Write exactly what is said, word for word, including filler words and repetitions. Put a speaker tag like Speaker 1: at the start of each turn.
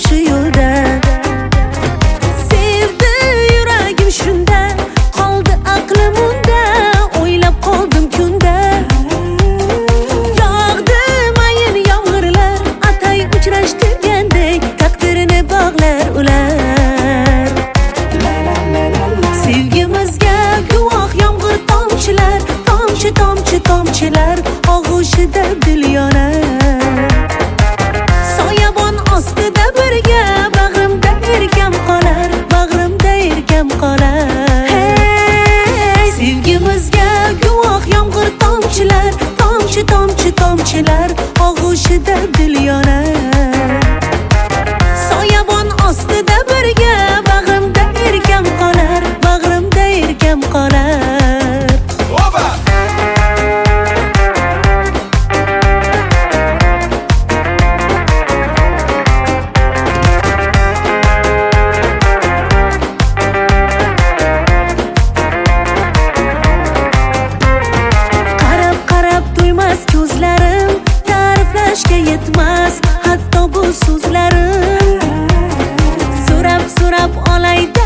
Speaker 1: shu yo'lda. Sevdi yuragim shunda, qoldi aqlim unda, o'ylab qoldim kunda. Yog'di mayin yomg'irlar, atay uchrashtirgandek taqdirini bog'lar ular. Sevgimizga guvoh yomg'ir tomchilar, tomchi tomchi tomchilar og'ushida dil yonar. Soyabon ostida birga, bag'rimda erkam qolar, bag'rimda erkam qolar. Hey, sevgimizga guvoh yomg'ir tomchilar, tomchi tomchi tomchilar og'ushida dil yonar. Soyabon ostida birga, bag'rimda erkam qolar, bag'rimda erkam qolar.
Speaker 2: Oba!
Speaker 1: Qarab qarab to'ymas ko'zlarim, ta'riflashga yetmas hatto bu so'zlarim. So'rab so'rab olay